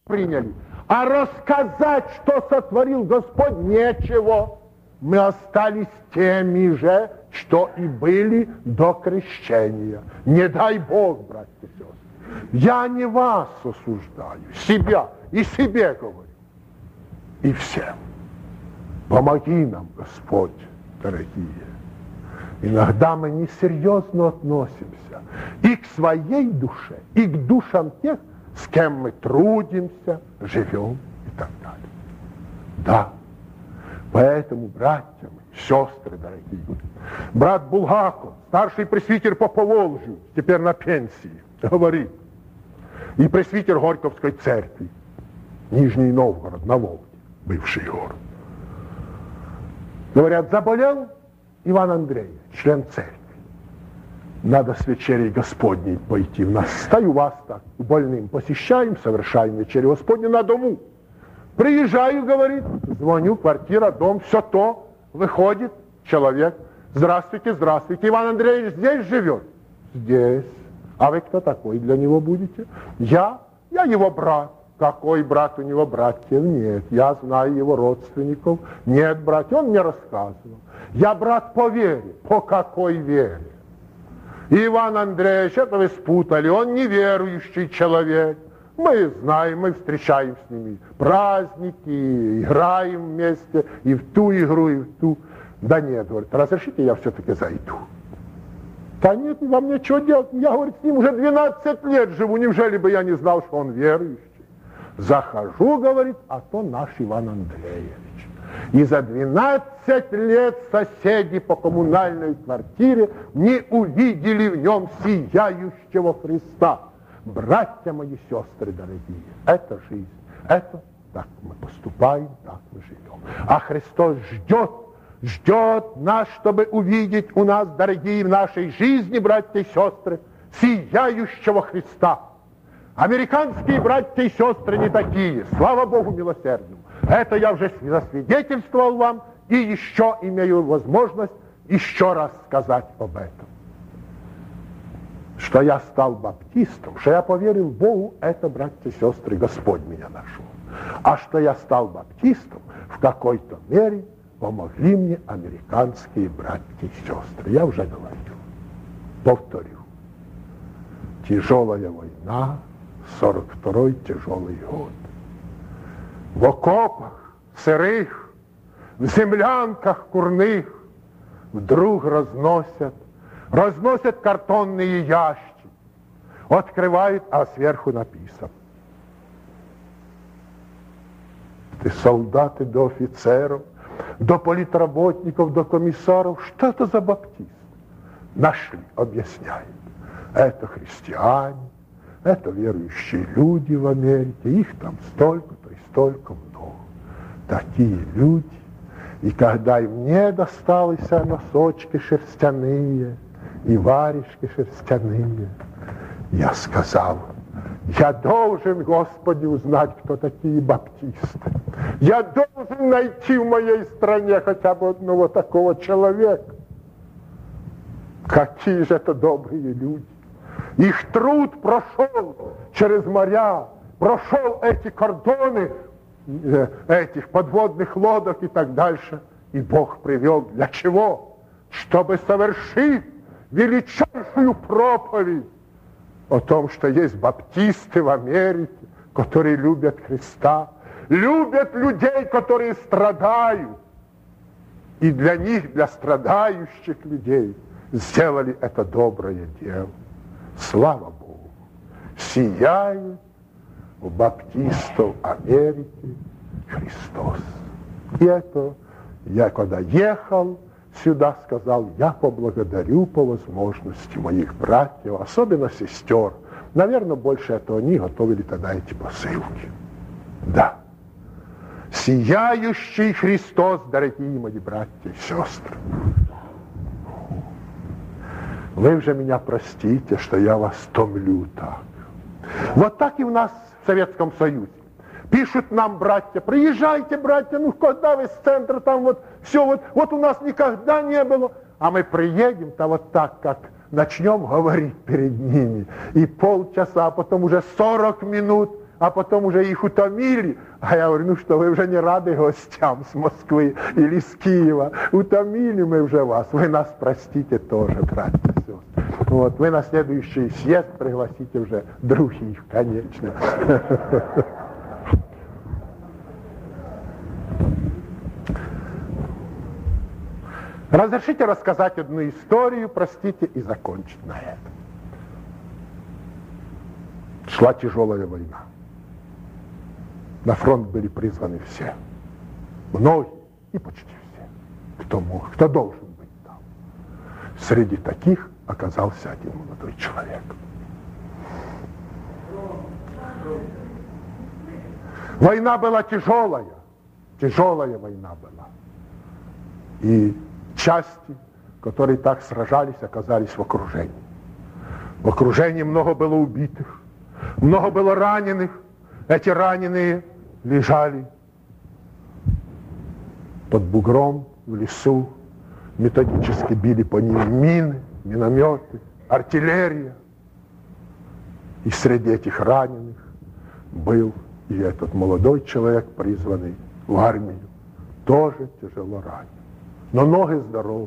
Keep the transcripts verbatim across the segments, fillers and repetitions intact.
приняли. А рассказать, что сотворил Господь, нечего. Мы остались теми же, что и были до крещения. Не дай Бог, братья и сестры. Я не вас осуждаю, себя и себе говорю. И всем. Помоги нам, Господь, дорогие. Иногда мы несерьезно относимся и к своей душе, и к душам тех, с кем мы трудимся, живем и так далее. Да. Поэтому, братья мои, сестры дорогие, брат Булгаков, старший пресвитер по Поволжью, теперь на пенсии, говорит, и пресвитер Горьковской церкви, Нижний Новгород, на Волге, бывший город. Говорят, заболел Иван Андреевич, член церкви. Надо с вечерей Господней пойти. У нас стою вас так, больным посещаем, совершаем вечерю Господню на дому. Приезжаю, говорит, звоню, квартира, дом, все то. Выходит человек. Здравствуйте, здравствуйте. Иван Андреевич здесь живет? Здесь. А вы кто такой для него будете? Я? Я его брат. Какой брат у него? Братьев нет. Я знаю его родственников. Нет, братья, он мне рассказывал. Я брат по вере. По какой вере? Иван Андреевич, это вы спутали. Он неверующий человек. Мы знаем, мы встречаем с ними праздники, играем вместе и в ту игру, и в ту. Да нет, говорит, разрешите, я все-таки зайду. Да нет, вам нечего делать. Я, говорит, с ним уже двенадцать лет живу. Неужели бы я не знал, что он верующий? Захожу, говорит, а то наш Иван Андреевич. И за двенадцать лет соседи по коммунальной квартире не увидели в нем сияющего Христа. Братья мои, сестры дорогие, это жизнь. Это так мы поступаем, так мы живем. А Христос ждет, ждет нас, чтобы увидеть у нас, дорогие, в нашей жизни, братья и сестры, сияющего Христа. Американские братья и сестры не такие, слава Богу милосердному. Это я уже засвидетельствовал вам и еще имею возможность еще раз сказать об этом. Что я стал баптистом, что я поверил Богу, это, братья и сестры, Господь меня нашел. А что я стал баптистом, в какой-то мере помогли мне американские братья и сестры. Я уже говорил, повторю. Тяжелая война, сорок второй тяжелый год. В окопах сырых, в землянках курных вдруг разносят, разносят картонные ящики, открывают, а сверху написано. Ты солдаты до офицеров, до политработников, до комиссаров, что это за баптист? Нашли, объясняют. Это христиане, это верующие люди в Америке, их там столько-то и столько много. Такие люди. И когда и мне досталось носочки шерстяные, и варежки шерстяные, я сказал, я должен, Господи, узнать, кто такие баптисты. Я должен найти в моей стране хотя бы одного такого человека. Какие же это добрые люди. Их труд прошел через моря, прошел эти кордоны этих подводных лодок и так дальше. И Бог привел для чего? Чтобы совершить величайшую проповедь о том, что есть баптисты в Америке, которые любят Христа, любят людей, которые страдают. И для них, для страдающих людей, сделали это доброе дело. Слава Богу! Сияет у баптистов Америки Христос. И это я, когда ехал сюда, сказал, я поблагодарю по возможности моих братьев, особенно сестер. Наверное, больше этого они готовили тогда эти посылки. Да. Сияющий Христос, дорогие мои братья и сестры. Вы же меня простите, что я вас томлю так. Вот так и у нас в Советском Союзе. Пишут нам братья, приезжайте, братья, ну когда вы с центра, там вот все, вот, вот у нас никогда не было. А мы приедем-то вот так, как начнем говорить перед ними. И полчаса, а потом уже сорок минут а потом уже их утомили. А я говорю, ну что, вы уже не рады гостям с Москвы или с Киева. Утомили мы уже вас. Вы нас простите тоже, братья и сестры. Вот, вы на следующий съезд пригласите уже других, конечно. Разрешите рассказать одну историю, простите, и закончить на этом. Шла тяжелая война. На фронт были призваны все. Многие и почти все. Кто мог, кто должен быть там. Среди таких оказался один молодой человек. Война была тяжелая. Тяжелая война была. И части, которые так сражались, оказались в окружении. В окружении много было убитых, много было раненых. Эти раненые лежали под бугром в лесу, методически били по ним мины, минометы, артиллерия. И среди этих раненых был и этот молодой человек, призванный в армию, тоже тяжело ранен. Но ноги здоровы.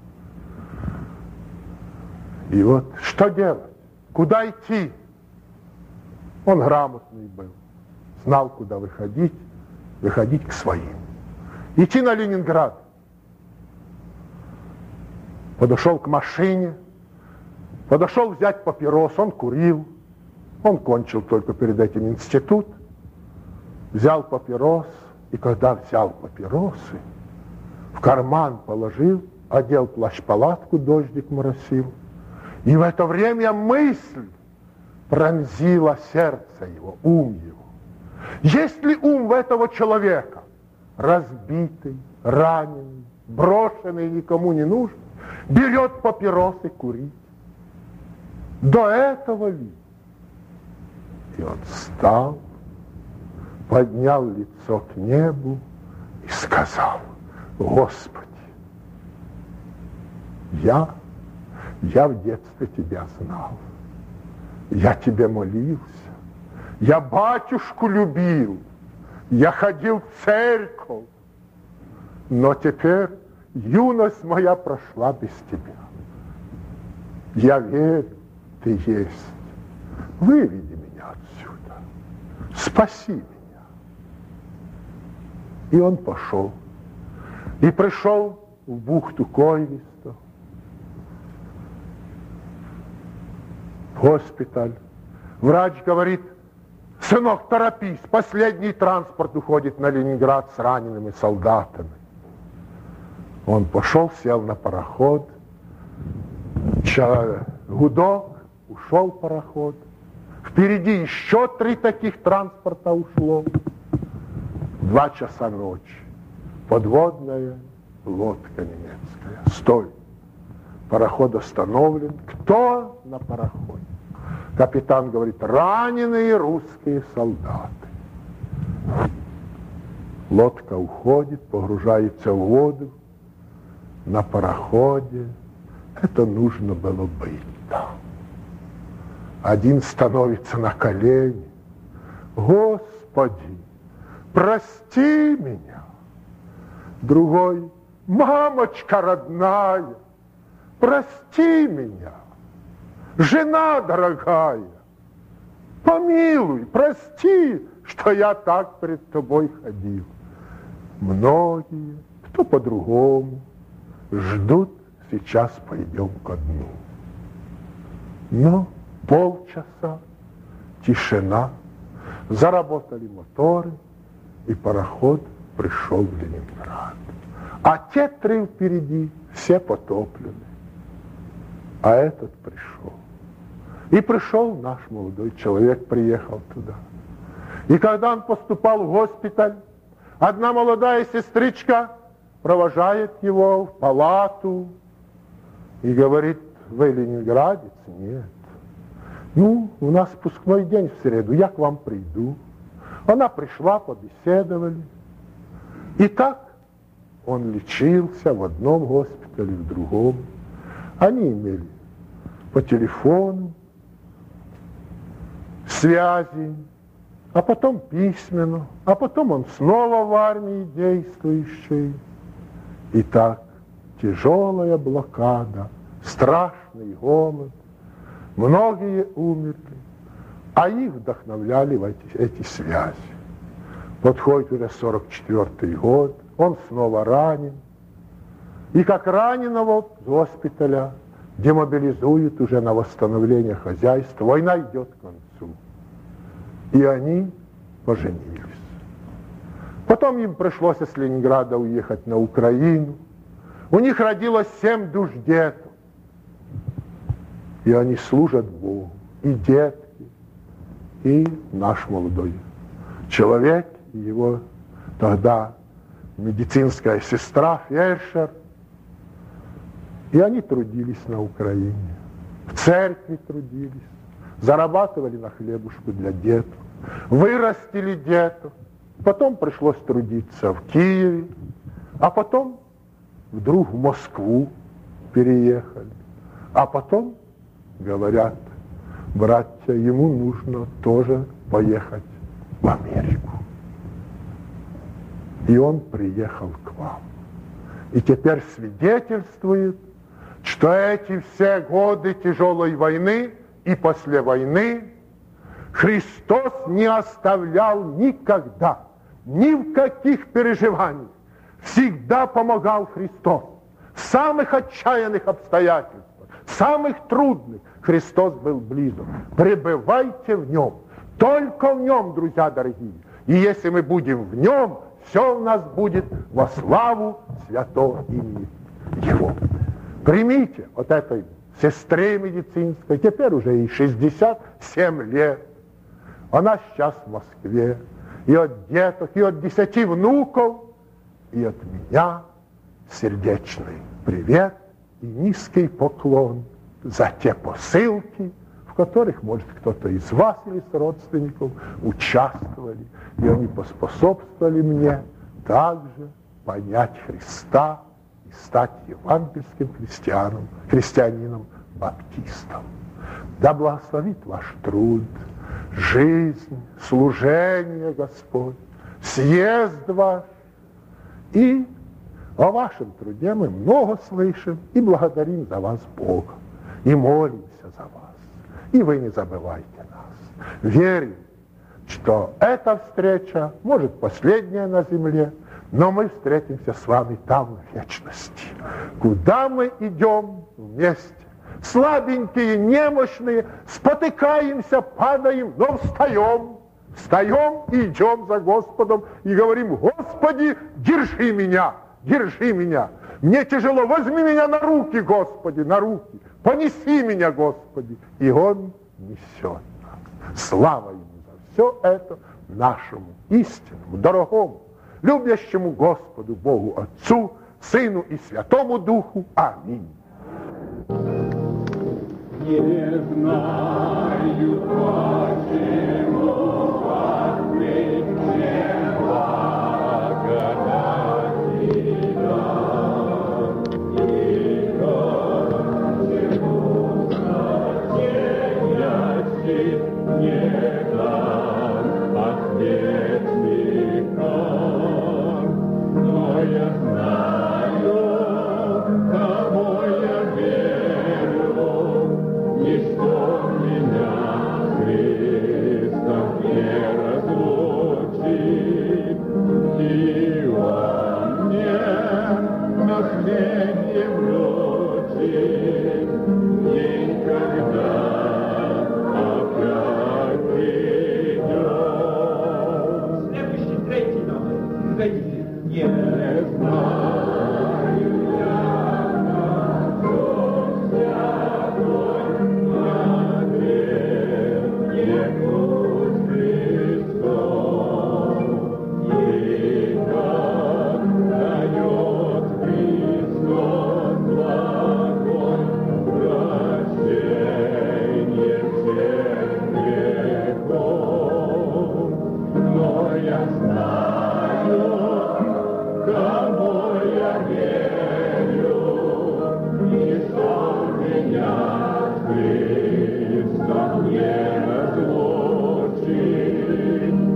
И вот что делать? Куда идти? Он грамотный был. Знал, куда выходить. Выходить к своим. Идти на Ленинград. Подошел к машине. Подошел взять папирос. Он курил. Он кончил только перед этим институт. Взял папирос. И когда взял папиросы, в карман положил, одел плащ-палатку, дождик моросил. И в это время мысль пронзила сердце его, ум его. Есть ли ум в этого человека, разбитый, раненый, брошенный, никому не нужен, берет папиросы курить? До этого ли? И он встал, поднял лицо к небу и сказал: Господи, я, я в детстве Тебя знал, я Тебе молился, я батюшку любил, я ходил в церковь, но теперь юность моя прошла без Тебя. Я верю, Ты есть. Выведи меня отсюда, спаси меня. И он пошел. И пришел в бухту Койвисто, в госпиталь. Врач говорит: сынок, торопись, последний транспорт уходит на Ленинград с ранеными солдатами. Он пошел, сел на пароход, Ча... гудок, ушел пароход. Впереди еще три таких транспорта ушло. Два часа ночи. Подводная лодка немецкая. Стой. Пароход остановлен. Кто на пароходе? Капитан говорит: раненые русские солдаты. Лодка уходит, погружается в воду. На пароходе. Это нужно было быть там. Один становится на колени. Господи, прости меня. Другой: мамочка родная, прости меня. Жена дорогая, помилуй, прости, что я так перед тобой ходил. Многие, кто по-другому, ждут, сейчас пойдем ко дну. Но полчаса, тишина, заработали моторы, и пароход пришел в Ленинград. А те три впереди все потоплены. А этот пришел. И пришел наш молодой человек, приехал туда. И когда он поступал в госпиталь, одна молодая сестричка провожает его в палату и говорит: вы ленинградец? Нет. Ну, у нас выпускной день в среду, я к вам приду. Она пришла, побеседовали. И так он лечился в одном госпитале, в другом. Они имели по телефону связи, а потом письменно, а потом он снова в армии действующий. И так тяжелая блокада, страшный голод, многие умерли, а их вдохновляли в эти, эти связи. Подходит уже сорок четвёртый год, он снова ранен, и как раненого с госпиталя демобилизуют уже на восстановление хозяйства. Война идет к концу. И они поженились. Потом им пришлось из Ленинграда уехать на Украину. У них родилось семь душ деток. И они служат Богу. И детки, и наш молодой человек, и его тогда медицинская сестра Фельдшер. И они трудились на Украине, в церкви трудились, зарабатывали на хлебушку для деток, вырастили деток, потом пришлось трудиться в Киеве, а потом вдруг в Москву переехали, а потом говорят, братья, ему нужно тоже поехать в Америку. И он приехал к вам. И теперь свидетельствует, что эти все годы тяжелой войны и после войны Христос не оставлял никогда, ни в каких переживаниях. Всегда помогал Христос. В самых отчаянных обстоятельствах, в самых трудных Христос был близок. Пребывайте в Нем. Только в Нем, друзья дорогие. И если мы будем в Нем, все у нас будет во славу святого имени Его. Примите от этой сестре медицинской, теперь уже ей шестьдесят семь лет. Она сейчас в Москве. И от деток, и от десяти внуков, и от меня сердечный привет и низкий поклон за те посылки, в которых, может, кто-то из вас или с родственников участвовали, и они поспособствовали мне также понять Христа и стать евангельским христианом, христианином-баптистом. Да благословит ваш труд, жизнь, служение, Господь, съезд ваш. И о вашем труде мы много слышим и благодарим за вас Бога, и молимся за вас. И вы не забывайте нас. Верим, что эта встреча, может, последняя на земле, но мы встретимся с вами там, в вечности. Куда мы идем вместе? Слабенькие, немощные, спотыкаемся, падаем, но встаем. Встаем и идем за Господом и говорим: Господи, держи меня, держи меня. Мне тяжело, возьми меня на руки, Господи, на руки. Понеси меня, Господи. И Он несет нас. Слава Ему за все это, нашему истинному, дорогому, любящему Господу Богу Отцу, Сыну и Святому Духу. Аминь. Не знаю, почему вас не Христос не разлучит.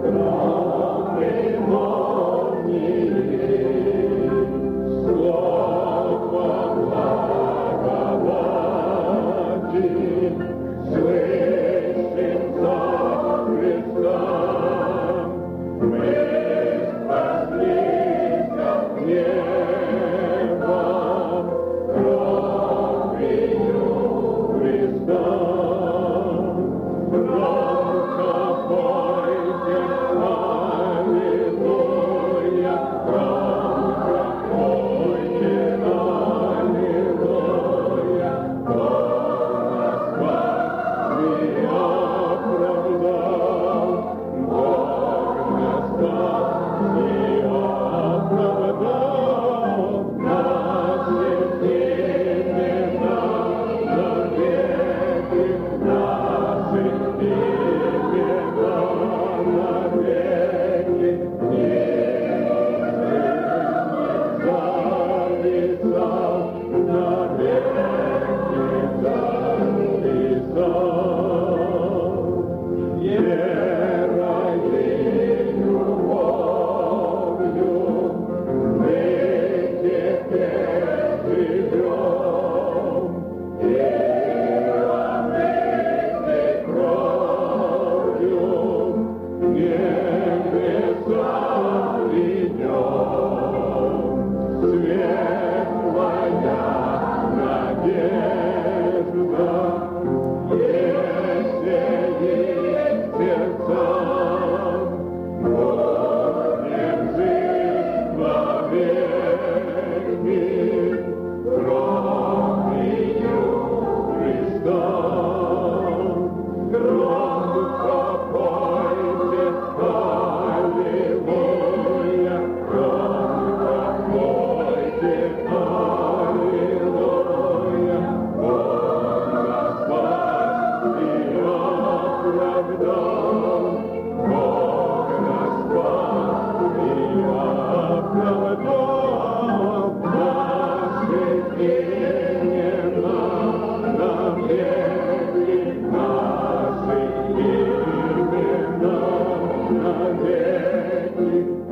Thank you.